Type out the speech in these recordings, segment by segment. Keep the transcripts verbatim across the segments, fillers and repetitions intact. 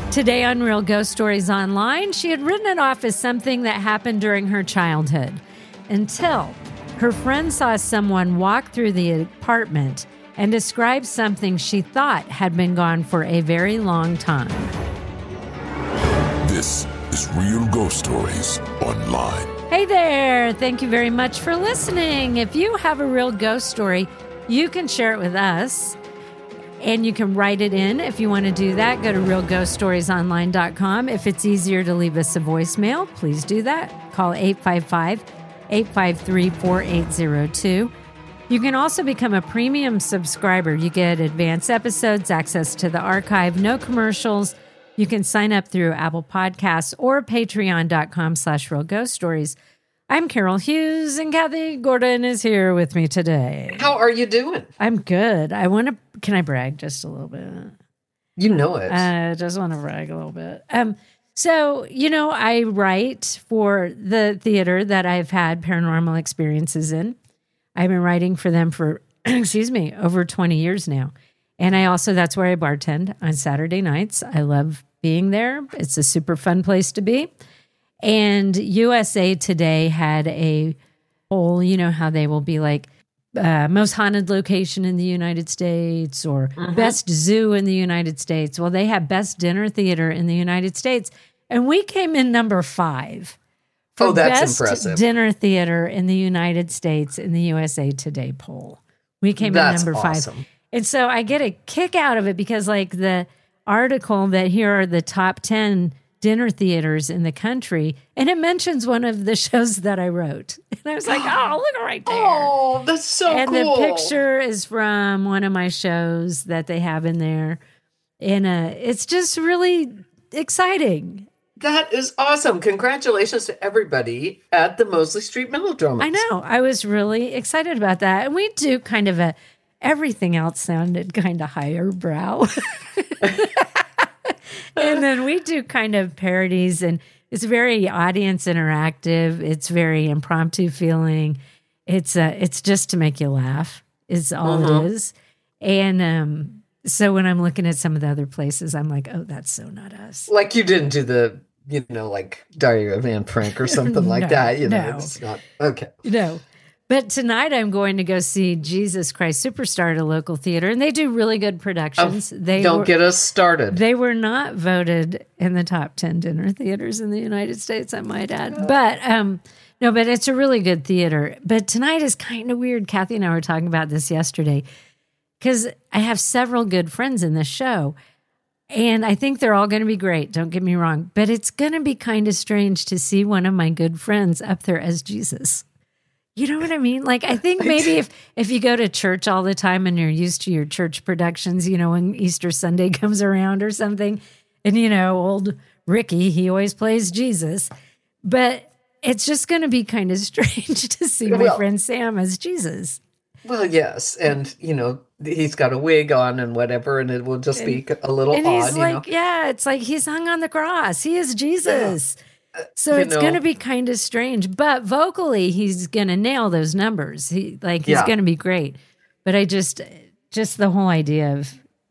Today on Real Ghost Stories Online, she had written it off as something that happened during her childhood until her friend saw someone walk through the apartment and describe something she thought had been gone for a very long time. This is Real Ghost Stories Online. Hey there! Thank you very much for listening. If you have a real ghost story, you can share it with us. And you can write it in if you want to do that. Go to real ghost stories online dot com. If it's easier to leave us a voicemail, please do that. Call eight five five, eight five three, four eight zero two. You can also become a premium subscriber. You get advanced episodes, access to the archive, no commercials. You can sign up through Apple Podcasts or patreon dot com slash real ghost stories. I'm Carol Hughes, and Kathy Gordon is here with me today. How are you doing? I'm good. I want to, can I brag just a little bit? You know it. I just want to brag a little bit. Um, so, you know, I write for the theater that I've had paranormal experiences in. I've been writing for them for, excuse me, over twenty years now. And I also, that's where I bartend on Saturday nights. I love being there. It's a super fun place to be. And U S A Today had a poll, you know how they will be like uh, most haunted location in the United States or mm-hmm. best zoo in the United States. Well, they have best dinner theater in the United States. And we came in number five for oh, that's best impressive. dinner theater in the United States in the U S A Today poll. We came that's in number awesome. five. And so I get a kick out of it because like the article that here are the top ten dinner theaters in the country, and it mentions one of the shows that I wrote. And I was like, oh, look right there. Oh, that's so and cool. And the picture is from one of my shows that they have in there. And uh, it's just really exciting. That is awesome. Congratulations to everybody at the Mosley Street Melodrama. I know. I was really excited about that. And we do kind of a, everything else sounded kind of higher brow. And then we do kind of parodies, and it's very audience interactive. It's very impromptu feeling. It's uh, it's just to make you laugh is all mm-hmm. it is. And um, so when I'm looking at some of the other places, I'm like, oh, that's so not us. Like you didn't do the, you know, like Diary of Anne Frank or something like no, that. You know, no. it's not, okay. No. But tonight I'm going to go see Jesus Christ Superstar at a local theater, and they do really good productions. Oh, they don't were, get us started. They were not voted in the top ten dinner theaters in the United States, I might add. But um, no, but it's a really good theater. But tonight is kind of weird. Kathy and I were talking about this yesterday because I have several good friends in this show, and I think they're all going to be great. Don't get me wrong. But it's going to be kind of strange to see one of my good friends up there as Jesus. You know what I mean? Like, I think maybe if, if you go to church all the time and you're used to your church productions, you know, when Easter Sunday comes around or something, and, you know, old Ricky, he always plays Jesus. But it's just going to be kind of strange to see my well, friend Sam as Jesus. Well, yes. And, you know, he's got a wig on and whatever, and it will just and, be a little and odd. He's you like, know? yeah, it's like he's hung on the cross. He is Jesus. Yeah. So you it's know, going to be kind of strange, but vocally he's going to nail those numbers. He like he's yeah. going to be great. But I just just the whole idea of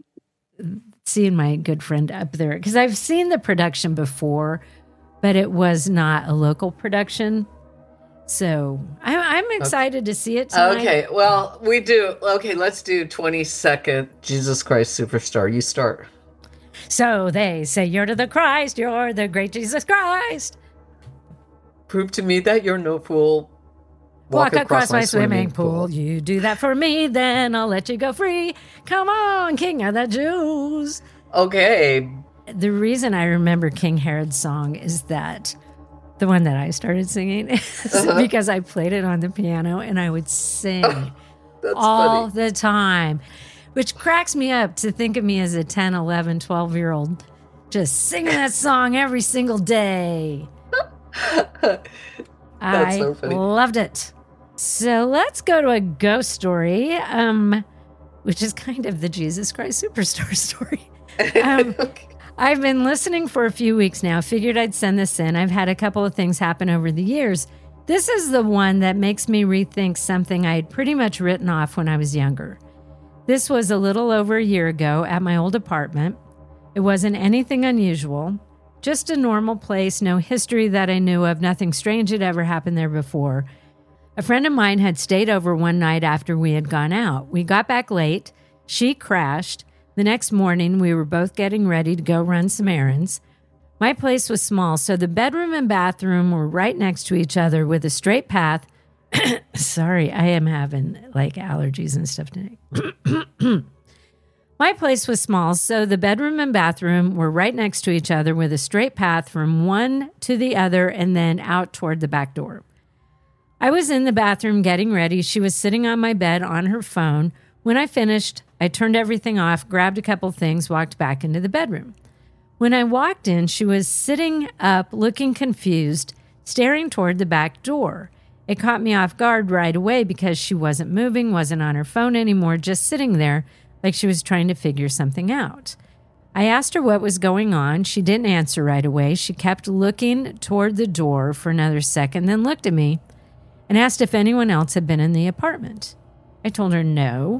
seeing my good friend up there, because I've seen the production before, but it was not a local production. So I'm, I'm excited okay. to see it tonight. Okay, well, we do. Okay, let's do twenty second Jesus Christ Superstar. You start. So they say, you're to the Christ, you're the great Jesus Christ. Prove to me that you're no fool. Walk, Walk across, across my, my swimming, swimming pool. pool. You do that for me, then I'll let you go free. Come on, King of the Jews. Okay. The reason I remember King Herod's song is that the one that I started singing is uh-huh. because I played it on the piano and I would sing all funny. the time. Which cracks me up to think of me as a ten, eleven, twelve-year-old just singing that song every single day. I so funny. loved it. So let's go to a ghost story, um, which is kind of the Jesus Christ Superstar story. Um, okay. I've been listening for a few weeks now. Figured I'd send this in. I've had a couple of things happen over the years. This is the one that makes me rethink something I had pretty much written off when I was younger. This was a little over a year ago at my old apartment. It wasn't anything unusual, just a normal place, no history that I knew of, nothing strange had ever happened there before. A friend of mine had stayed over one night after we had gone out. We got back late. She crashed. The next morning, we were both getting ready to go run some errands. My place was small, so the bedroom and bathroom were right next to each other with a straight path. Sorry, I am having like allergies and stuff today. My place was small, so the bedroom and bathroom were right next to each other with a straight path from one to the other and then out toward the back door. I was in the bathroom getting ready. She was sitting on my bed on her phone. When I finished, I turned everything off, grabbed a couple things, walked back into the bedroom. When I walked in, she was sitting up, looking confused, staring toward the back door. It caught me off guard right away because she wasn't moving, wasn't on her phone anymore, just sitting there like she was trying to figure something out. I asked her what was going on. She didn't answer right away. She kept looking toward the door for another second, then looked at me and asked if anyone else had been in the apartment. I told her no.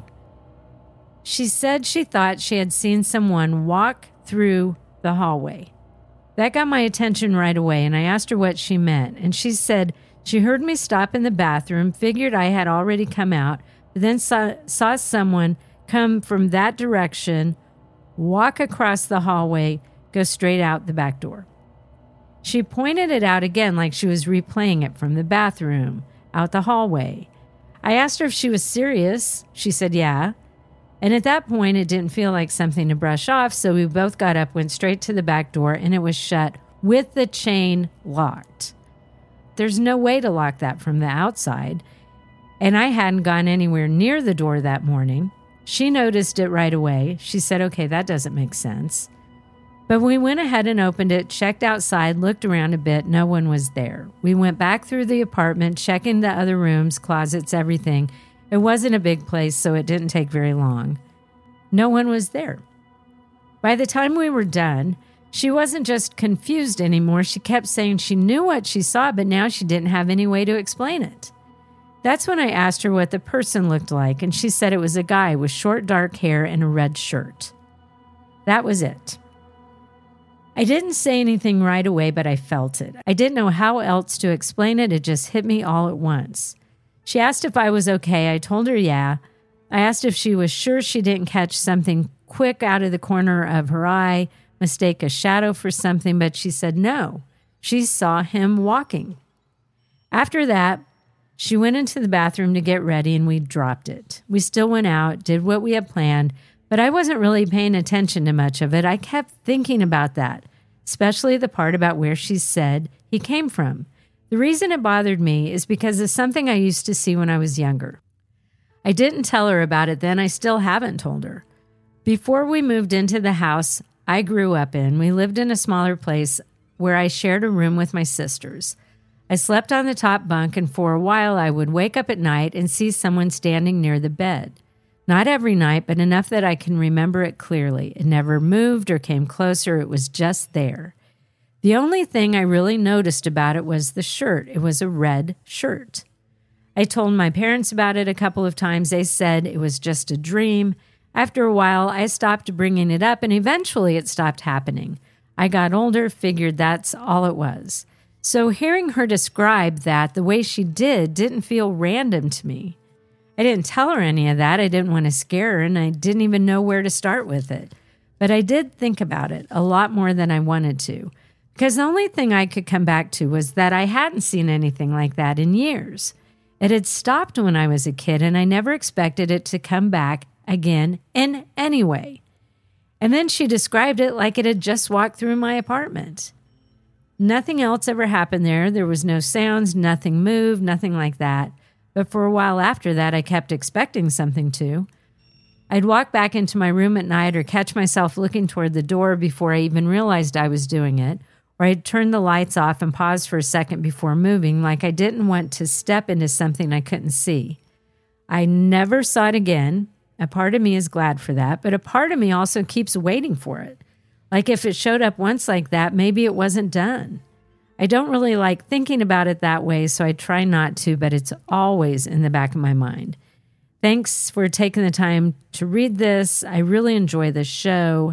She said she thought she had seen someone walk through the hallway. That got my attention right away, and I asked her what she meant, and she said she heard me stop in the bathroom, figured I had already come out, but then saw, saw someone come from that direction, walk across the hallway, go straight out the back door. She pointed it out again like she was replaying it from the bathroom, out the hallway. I asked her if she was serious. She said, yeah. And at that point, it didn't feel like something to brush off, so we both got up, went straight to the back door, and it was shut with the chain locked. There's no way to lock that from the outside, and I hadn't gone anywhere near the door that morning. She noticed it right away. She said, okay, that doesn't make sense. But we went ahead and opened it, checked outside, looked around a bit. No one was there. We went back through the apartment, checking the other rooms, closets, everything. It wasn't a big place, so it didn't take very long. No one was there. By the time we were done, she wasn't just confused anymore. She kept saying she knew what she saw, but now she didn't have any way to explain it. That's when I asked her what the person looked like, and she said it was a guy with short, dark hair and a red shirt. That was it. I didn't say anything right away, but I felt it. I didn't know how else to explain it. It just hit me all at once. She asked if I was okay. I told her yeah. I asked if she was sure she didn't catch something quick out of the corner of her eye, mistake a shadow for something, but she said no. She saw him walking. After that, she went into the bathroom to get ready, and we dropped it. We still went out, did what we had planned, but I wasn't really paying attention to much of it. I kept thinking about that, especially the part about where she said he came from. The reason it bothered me is because it's something I used to see when I was younger. I didn't tell her about it then. I still haven't told her. Before we moved into the house I grew up in, we lived in a smaller place where I shared a room with my sisters. I slept on the top bunk, and for a while I would wake up at night and see someone standing near the bed. Not every night, but enough that I can remember it clearly. It never moved or came closer. It was just there. The only thing I really noticed about it was the shirt. It was a red shirt. I told my parents about it a couple of times. They said it was just a dream. After a while, I stopped bringing it up, and eventually it stopped happening. I got older, figured that's all it was. So hearing her describe that the way she did didn't feel random to me. I didn't tell her any of that. I didn't want to scare her, and I didn't even know where to start with it. But I did think about it a lot more than I wanted to, because the only thing I could come back to was that I hadn't seen anything like that in years. It had stopped when I was a kid, and I never expected it to come back again in any way. And then she described it like it had just walked through my apartment. Nothing else ever happened there. There was no sounds, nothing moved, nothing like that. But for a while after that, I kept expecting something to. I'd walk back into my room at night or catch myself looking toward the door before I even realized I was doing it, or I'd turn the lights off and pause for a second before moving, like I didn't want to step into something I couldn't see. I never saw it again. A part of me is glad for that, but a part of me also keeps waiting for it. Like if it showed up once like that, maybe it wasn't done. I don't really like thinking about it that way, so I try not to, but it's always in the back of my mind. Thanks for taking the time to read this. I really enjoy the show.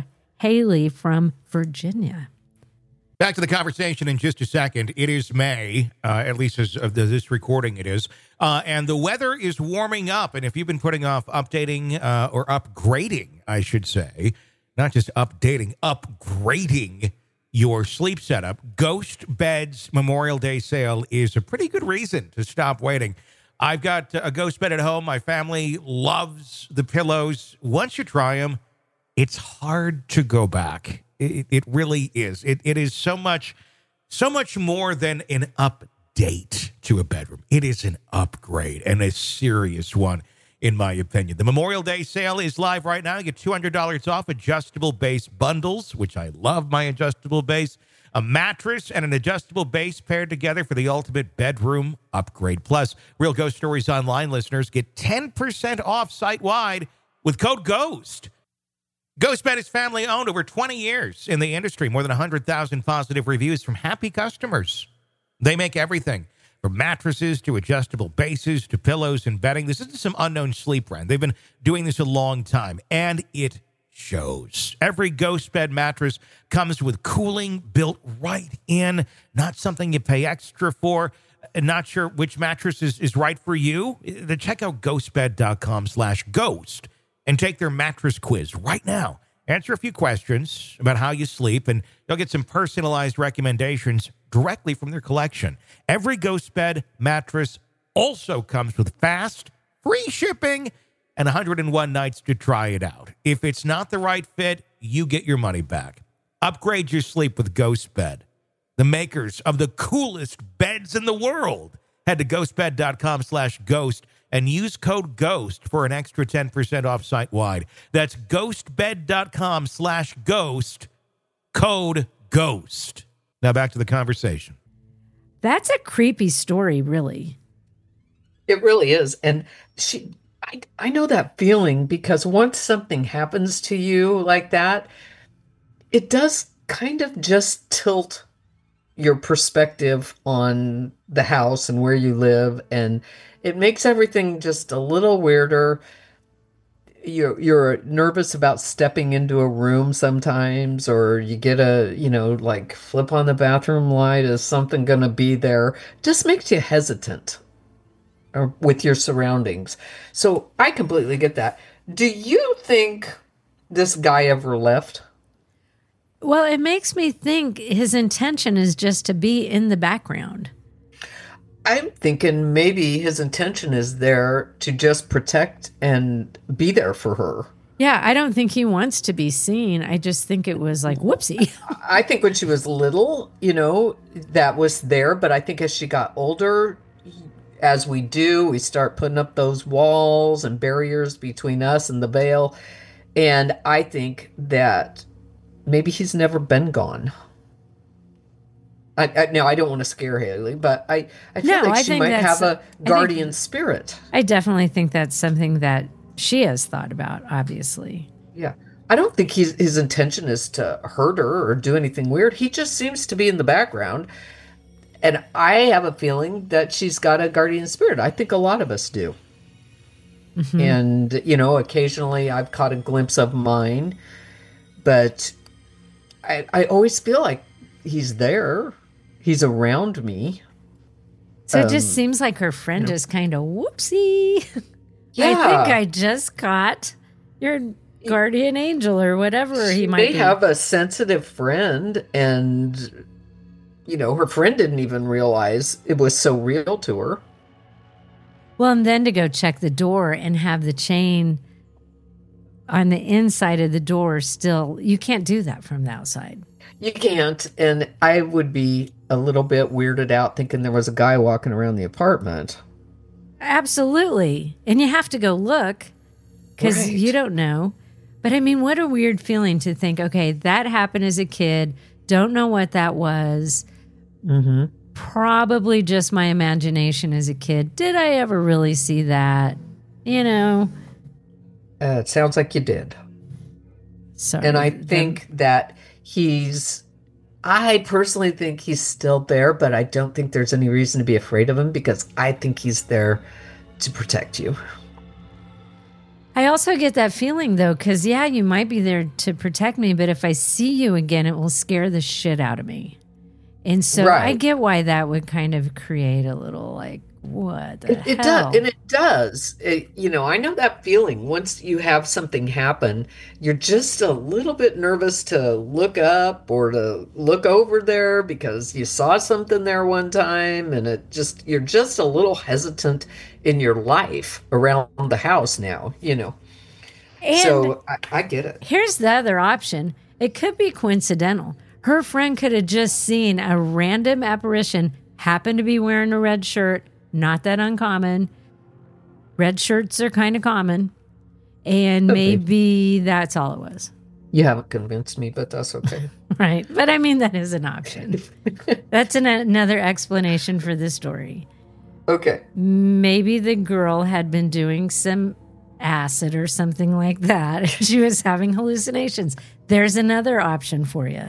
Haley from Virginia. Back to the conversation in just a second. It is May, uh, at least as of this recording it is, uh, and the weather is warming up. And if you've been putting off updating uh, or upgrading, I should say, not just updating, upgrading your sleep setup, Ghost Bed's Memorial Day sale is a pretty good reason to stop waiting. I've got a Ghost Bed at home. My family loves the pillows. Once you try them, it's hard to go back. It, it really is. It, it is so much, so much more than an update to a bedroom. It is an upgrade, and a serious one, in my opinion. The Memorial Day sale is live right now. You get two hundred dollars off adjustable base bundles, which I love my adjustable base, a mattress, and an adjustable base paired together for the ultimate bedroom upgrade. Plus, Real Ghost Stories Online listeners get ten percent off site-wide with code GHOST. GhostBed is family-owned, over twenty years in the industry, more than one hundred thousand positive reviews from happy customers. They make everything from mattresses to adjustable bases to pillows and bedding. This isn't some unknown sleep brand. They've been doing this a long time, and it shows. Every GhostBed mattress comes with cooling built right in, not something you pay extra for. Not sure which mattress is, is right for you? Then check out ghostbed.com slash ghost. and take their mattress quiz right now. Answer a few questions about how you sleep, and you'll get some personalized recommendations directly from their collection. Every Ghost Bed mattress also comes with fast, free shipping, and one hundred one nights to try it out. If it's not the right fit, you get your money back. Upgrade your sleep with Ghost Bed, the makers of the coolest beds in the world. Head to ghostbed.com slash ghost and use code GHOST for an extra ten percent off site-wide. That's ghostbed.com slash ghost, code GHOST. Now back to the conversation. That's a creepy story, really. It really is. And she, I, I know that feeling, because once something happens to you like that, it does kind of just tilt your perspective on the house and where you live, and it makes everything just a little weirder. You're you're nervous about stepping into a room sometimes, or you get a, you know, like flip on the bathroom light. Is something going to be there? Just makes you hesitant or with your surroundings. So I completely get that. Do you think this guy ever left? Well, it makes me think his intention is just to be in the background. I'm thinking maybe his intention is there to just protect and be there for her. Yeah, I don't think he wants to be seen. I just think it was like, whoopsie. I think when she was little, you know, that was there. But I think as she got older, as we do, we start putting up those walls and barriers between us and the veil. And I think that maybe he's never been gone. I, I, now, I don't want to scare Haley, but I, I feel No, like I she think might that's- have a I guardian think- spirit. I definitely think that's something that she has thought about, obviously. Yeah. I don't think he's, his intention is to hurt her or do anything weird. He just seems to be in the background. And I have a feeling that she's got a guardian spirit. I think a lot of us do. Mm-hmm. And, you know, occasionally I've caught a glimpse of mine. But I, I always feel like he's there. He's around me. So it Um, just seems like her friend you know. just kind of, whoopsie. Yeah. I think I just caught your guardian angel or whatever he She might may be. have a sensitive friend, and, you know, her friend didn't even realize it was so real to her. Well, and then to go check the door and have the chain on the inside of the door still, you can't do that from the outside. You can't, and I would be a little bit weirded out thinking there was a guy walking around the apartment. Absolutely. And you have to go look because Right. you don't know. But I mean, what a weird feeling to think, okay, that happened as a kid. Don't know what that was. Mm-hmm. Probably just my imagination as a kid. Did I ever really see that? You know? Uh, it sounds like you did. Sorry. And I think that he's, I personally think he's still there, but I don't think there's any reason to be afraid of him, because I think he's there to protect you. I also get that feeling, though, because, yeah, you might be there to protect me, but if I see you again, it will scare the shit out of me. And so Right. I get why that would kind of create a little, like, what the It, it hell? does, and it does. It, you know, I know that feeling. Once you have something happen, you're just a little bit nervous to look up or to look over there because you saw something there one time, and it just you're just a little hesitant in your life around the house now. You know, And so I, I get it. here's the other option. It could be coincidental. Her friend could have just seen a random apparition, happened to be wearing a red shirt. Not that uncommon. Red shirts are kind of common. And Okay. maybe that's all it was. You haven't convinced me, but that's okay. Right. But I mean, that is an option. That's an, another explanation for the story. Okay. Maybe the girl had been doing some acid or something like that. She was having hallucinations. There's another option for you.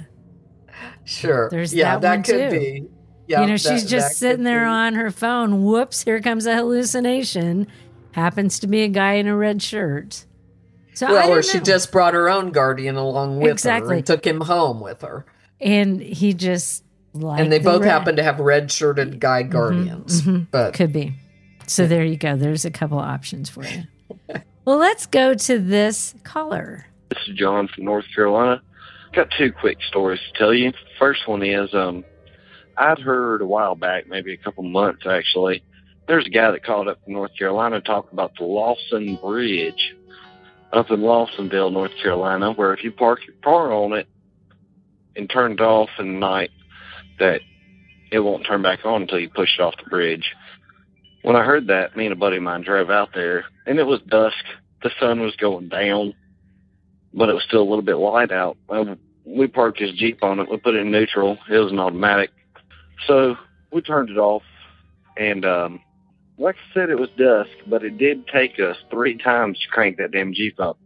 Sure. There's yeah, that that, one, could too. be. Yeah, you know, that- she's just that sitting could there be. on her phone. Whoops, here comes a hallucination. Happens to be a guy in a red shirt. So I Well, don't or she know. just brought her own guardian along with her Exactly. and took him home with her. And he just liked and they the both red. happen to have red-shirted guy guardians. But Could be. So there you go. There's a couple options for you. Well, let's go to this caller. This is John from North Carolina. Got two quick stories to tell you. First one is, um, I'd heard a while back, maybe a couple months actually, there's a guy that called up from North Carolina to talk about the Lawson Bridge up in Lawsonville, North Carolina, where if you park your car on it and turn it off in the night, that it won't turn back on until you push it off the bridge. When I heard that, me and a buddy of mine drove out there, and it was dusk. The sun was going down, but it was still a little bit light out. Well, we parked his Jeep on it. We put it in neutral. It was an automatic. So we turned it off, and um, like I said, it was dusk, but it did take us three times to crank that damn Jeep up.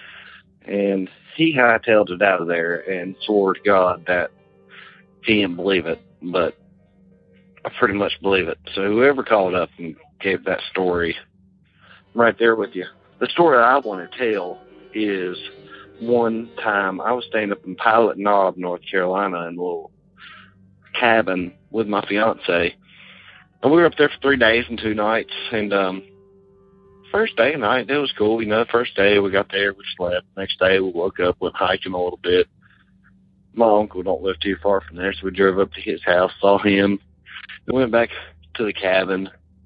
And he hightailed it out of there and swore to God that he didn't believe it, but I pretty much believe it. So whoever called up and gave that story, I'm right there with you. The story I want to tell is one time I was staying up in Pilot Knob, North Carolina, in a little cabin with my fiance. And we were up there for three days and two nights. And um, first day and night, it was cool. You know, first day we got there, we slept. Next day we woke up, went hiking a little bit. My uncle don't live too far from there, so we drove up to his house, saw him. We went back to the cabin,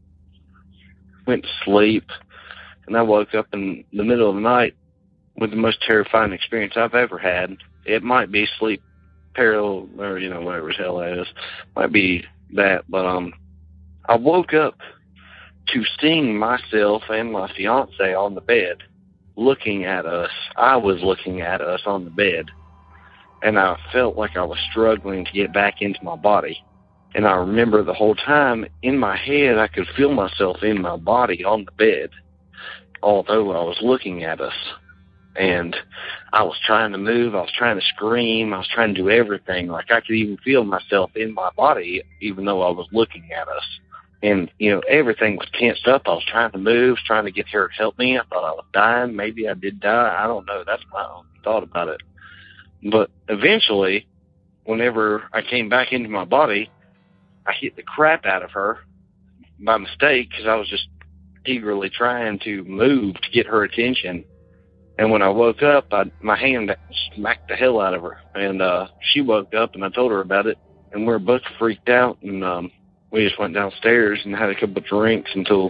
went to sleep, and I woke up in the middle of the night with the most terrifying experience I've ever had. It might be sleep parallel, or, you know, whatever the hell that is. Might be that, but um, I woke up to seeing myself and my fiance on the bed, looking at us. I was looking at us on the bed, and I felt like I was struggling to get back into my body. And I remember the whole time in my head, I could feel myself in my body on the bed, although I was looking at us. And I was trying to move. I was trying to scream. I was trying to do everything. Like I could even feel myself in my body, even though I was looking at us. And, you know, everything was tensed up. I was trying to move, trying to get her to help me. I thought I was dying. Maybe I did die. I don't know. That's my own thought about it. But eventually, whenever I came back into my body, I hit the crap out of her by mistake because I was just eagerly trying to move to get her attention. And when I woke up, I, my hand smacked the hell out of her. And uh, she woke up, and I told her about it. And we were both freaked out, and um, we just went downstairs and had a couple of drinks until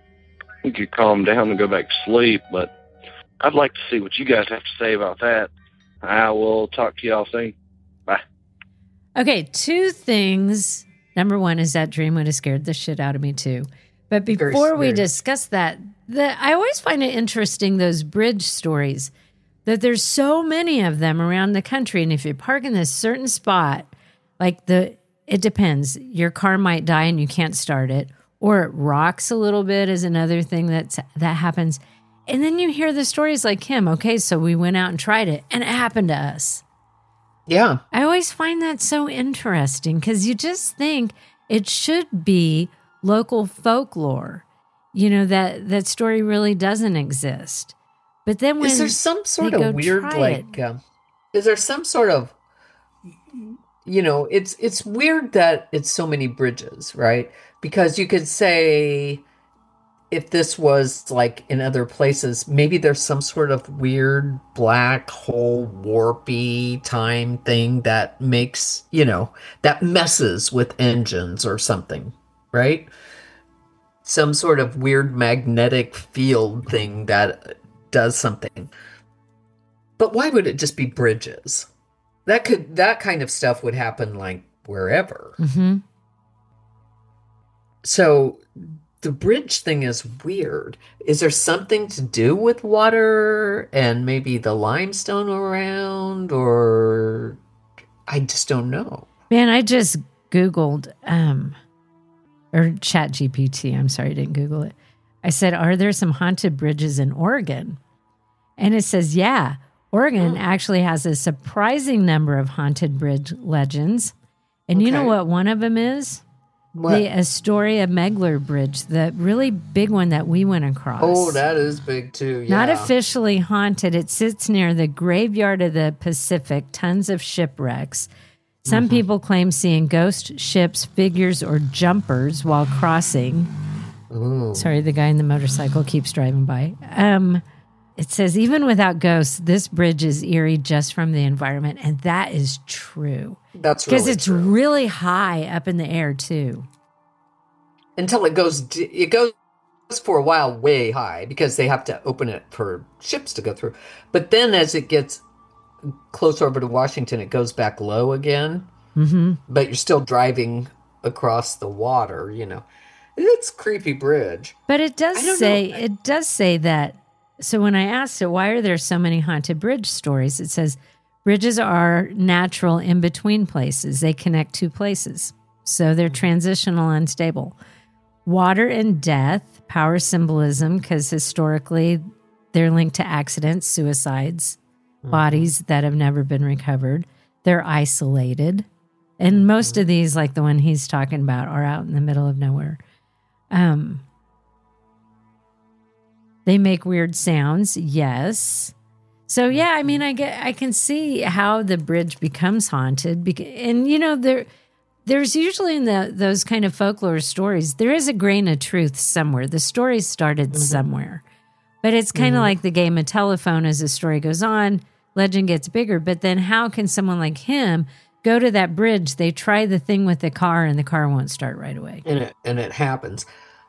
we could calm down and go back to sleep. But I'd like to see what you guys have to say about that. I will talk to y'all soon. Bye. Okay, two things. Number one is that dream would have scared the shit out of me too. But Very before we scary. discuss that, the, I always find it interesting, those bridge stories, that there's so many of them around the country. And if you park in this certain spot, like the, it depends. Your car might die and you can't start it, or it rocks a little bit is another thing that's, that happens. And then you hear the stories like him. Okay, so we went out and tried it and it happened to us. yeah, I always find that so interesting because you just think it should be local folklore, you know, that that story really doesn't exist. But then when is there some sort they of go weird, try like, it- um, is there some sort of, you know, it's it's weird that it's so many bridges, right? Because you could say if this was like in other places, maybe there's some sort of weird black hole warpy time thing that makes, you know, that messes with engines or something, right? Some sort of weird magnetic field thing that does something. But why would it just be bridges? That could that kind of stuff would happen like wherever. Mhm. So the bridge thing is weird. Is there something to do with water and maybe the limestone around, or I just don't know. Man, I just Googled, um, or Chat G P T. I'm sorry, I didn't Google it. I said, are there some haunted bridges in Oregon? And it says, yeah, Oregon actually has a surprising number of haunted bridge legends. And you know Okay. what one of them is? What? The Astoria Megler Bridge, the really big one that we went across. Oh, that is big too. Yeah. Not officially haunted. It sits near the graveyard of the Pacific, tons of shipwrecks. Some Mm-hmm. people claim seeing ghost ships, figures, or jumpers while crossing. Ooh. Sorry, the guy in the motorcycle keeps driving by. Um, it says, even without ghosts, this bridge is eerie just from the environment. And that is true. That's Because really it's true. really high up in the air, too. Until it goes, d- it goes for a while way high because they have to open it for ships to go through. But then as it gets closer over to Washington, it goes back low again. Mm-hmm. But you're still driving across the water, you know. It's a creepy bridge. But it does I don't say, know. it does say that. So when I asked it, why are there so many haunted bridge stories? It says, bridges are natural in between places. They connect two places. So they're transitional, unstable. Water and death, power symbolism, because historically they're linked to accidents, suicides, bodies that have never been recovered. They're isolated. And most of these, like the one he's talking about, are out in the middle of nowhere. Um, they make weird sounds. Yes. So yeah, I mean, I get, I can see how the bridge becomes haunted, bec- and you know, there, there's usually in the those kind of folklore stories, there is a grain of truth somewhere. The story started somewhere, but it's kind of like the game of telephone. As the story goes on, legend gets bigger. But then, how can someone like him go to that bridge? They try the thing with the car, and the car won't start right away. And it and it happens.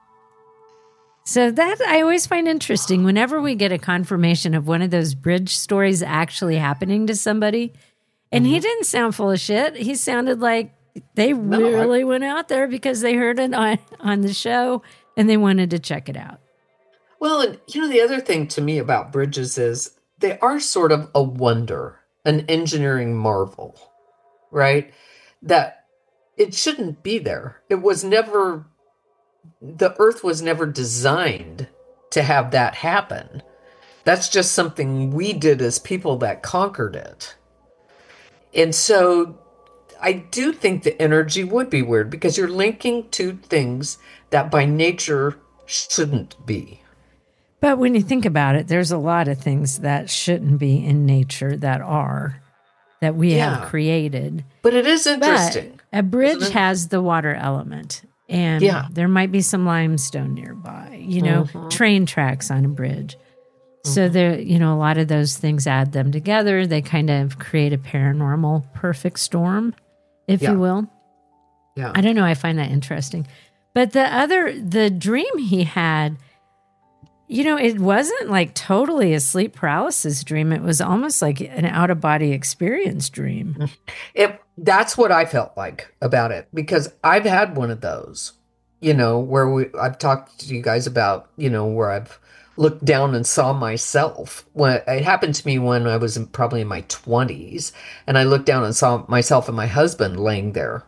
So that I always find interesting whenever we get a confirmation of one of those bridge stories actually happening to somebody. And he didn't sound full of shit. He sounded like they I- really went out there because they heard it on, on the show and they wanted to check it out. Well, and you know, the other thing to me about bridges is they are sort of a wonder, an engineering marvel, right? That it shouldn't be there. It was never, the earth was never designed to have that happen. That's just something we did as people that conquered it. And so I do think the energy would be weird because you're linking two things that by nature shouldn't be. But when you think about it, there's a lot of things that shouldn't be in nature that are, that we Yeah. have created. But it is But interesting. a bridge isn't it? has the water element. And Yeah. there might be some limestone nearby, you know, Mhm. train tracks on a bridge. So there, you know, a lot of those things add them together. They kind of create a paranormal perfect storm, if Yeah. you will. Yeah. I don't know. I find that interesting. But the other, the dream he had, you know, it wasn't like totally a sleep paralysis dream. It was almost like an out of body experience dream. It, that's what I felt like about it because I've had one of those, you know, where we, I've talked to you guys about, you know, where I've looked down and saw myself. When it happened to me when I was in, probably in my twenties, and I looked down and saw myself and my husband laying there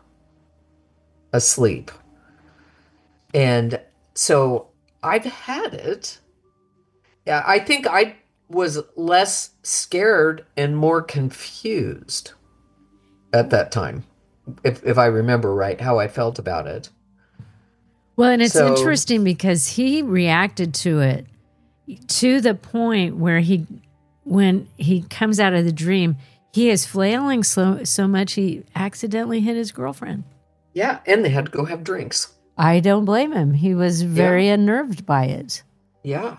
asleep. And so I've had it. Yeah, I think I was less scared and more confused at that time, if if I remember right, how I felt about it. Well, and it's So- interesting because he reacted to it to the point where he, when he comes out of the dream, he is flailing so, so much he accidentally hit his girlfriend. Yeah, and they had to go have drinks. I don't blame him. He was very Yeah. unnerved by it. Yeah.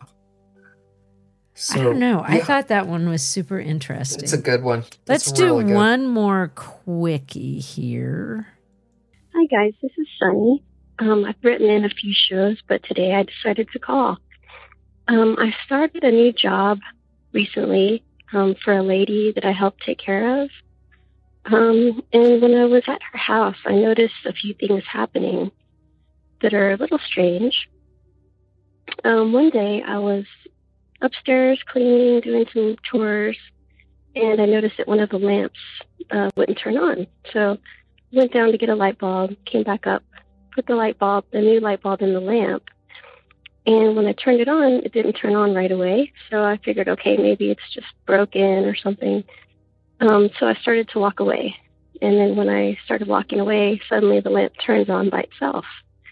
So, I don't know. I yeah, thought that one was super interesting. it's a good one. Let's It's do really good. one more quickie here. Hi guys, this is Sunny. Um, I've written in a few shows, but today I decided to call. Um, I started a new job recently um, for a lady that I help take care of. Um, and when I was at her house, I noticed a few things happening that are a little strange. Um, one day I was upstairs cleaning, doing some chores, and I noticed that one of the lamps uh, wouldn't turn on. So I went down to get a light bulb, came back up, put the light bulb, the new light bulb in the lamp. And when I turned it on, it didn't turn on right away. So I figured, okay, maybe it's just broken or something. Um, so I started to walk away. And then when I started walking away, suddenly the lamp turns on by itself.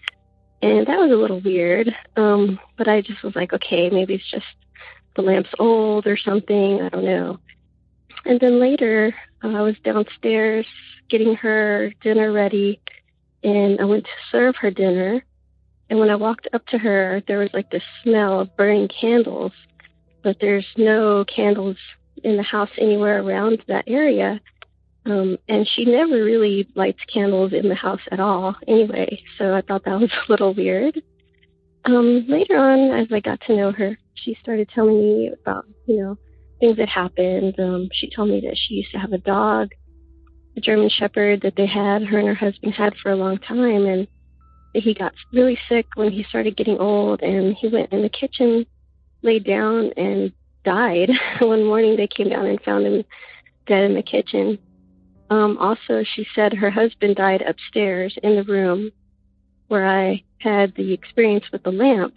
And that was a little weird. Um, but I just was like, okay, maybe it's just the lamp's old or something. I don't know. And then later, uh, I was downstairs getting her dinner ready. And I went to serve her dinner. And when I walked up to her, there was like this smell of burning candles. But there's no candles in the house anywhere around that area. Um, and she never really lights candles in the house at all anyway. So I thought that was a little weird. Um, later on, as I got to know her, she started telling me about, you know, things that happened. Um, she told me that she used to have a dog, a German Shepherd that they had, her and her husband had for a long time. And he got really sick when he started getting old. And he went in the kitchen, laid down, and died. One morning they came down and found him dead in the kitchen. Um, also, she said her husband died upstairs in the room where I had the experience with the lamp.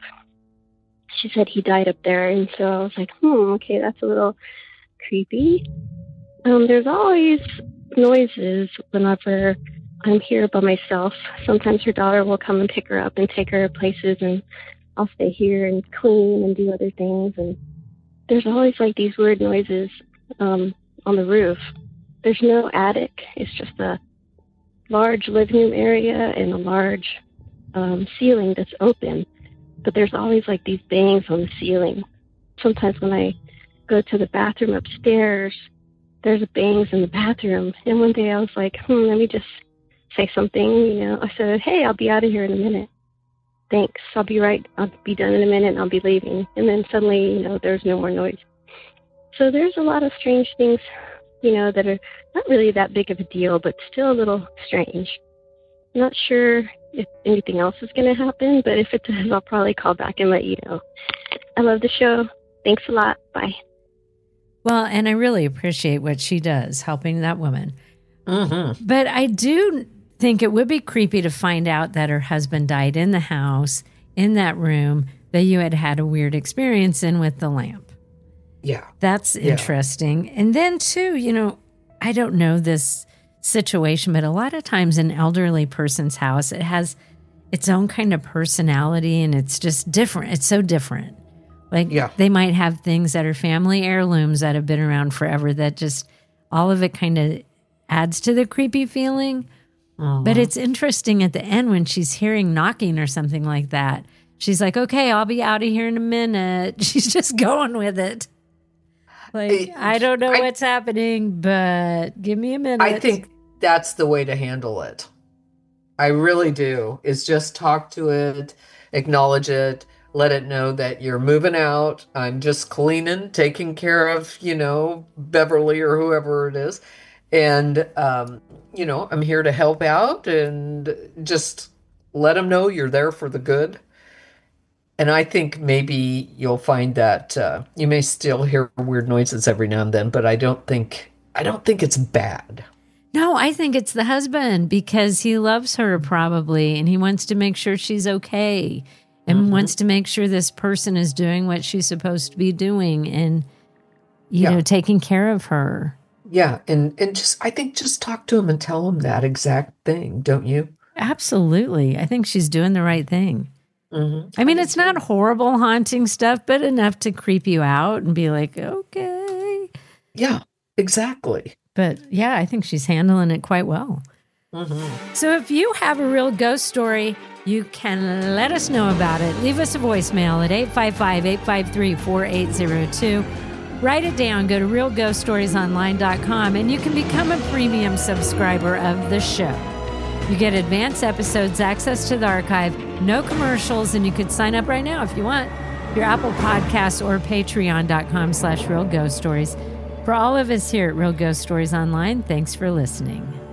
She said he died up there. And so I was like, hmm, okay, that's a little creepy. Um, there's always noises whenever I'm here by myself. Sometimes her daughter will come and pick her up and take her places, and I'll stay here and clean and do other things. And there's always like these weird noises um, on the roof. There's no attic. It's just a large living room area and a large um, ceiling that's open. But there's always like these bangs on the ceiling. Sometimes when I go to the bathroom upstairs, there's bangs in the bathroom. And one day I was like, hmm, let me just say something. You know, I said, hey, I'll be out of here in a minute. Thanks. I'll be right. I'll be done in a minute and I'll be leaving. And then suddenly, you know, there's no more noise. So there's a lot of strange things, you know, that are not really that big of a deal, but still a little strange. Not sure if anything else is going to happen, but if it does, I'll probably call back and let you know. I love the show. Thanks a lot. Bye. Well, and I really appreciate what she does, helping that woman. Mm-hmm. But I do think it would be creepy to find out that her husband died in the house, in that room that you had had a weird experience in with the lamp. Yeah. That's Yeah. interesting. And then, too, you know, I don't know this situation, but a lot of times an elderly person's house, it has its own kind of personality, and it's just different. It's so different. Like Yeah. they might have things that are family heirlooms that have been around forever that just all of it kind of adds to the creepy feeling. But it's interesting at the end when she's hearing knocking or something like that. She's like, okay, I'll be out of here in a minute. She's just going with it. Like, I don't know I- what's happening, but give me a minute. I think that's the way to handle it. I really do. Is just talk to it, acknowledge it, let it know that you're moving out. I'm just cleaning, taking care of, you know, Beverly or whoever it is. And, um, you know, I'm here to help out, and just let them know you're there for the good. And I think maybe you'll find that uh, you may still hear weird noises every now and then, but I don't think I don't think it's bad. No, I think it's the husband because he loves her probably, and he wants to make sure she's okay, and Mm-hmm. wants to make sure this person is doing what she's supposed to be doing, and you Yeah. know, taking care of her. Yeah, and and just I think just talk to him and tell him that exact thing, don't you? Absolutely, I think she's doing the right thing. Mm-hmm. I mean, it's not horrible haunting stuff, but enough to creep you out and be like, okay. Yeah, exactly. But yeah, I think she's handling it quite well. Mm-hmm. So if you have a real ghost story, you can let us know about it. Leave us a voicemail at eight five five, eight five three, four eight zero two. Write it down. Go to real ghost stories online dot com and you can become a premium subscriber of the show. You get advanced episodes, access to the archive, no commercials, and you could sign up right now if you want. Your Apple Podcasts or patreon dot com slash real ghost stories. For all of us here at Real Ghost Stories Online, thanks for listening.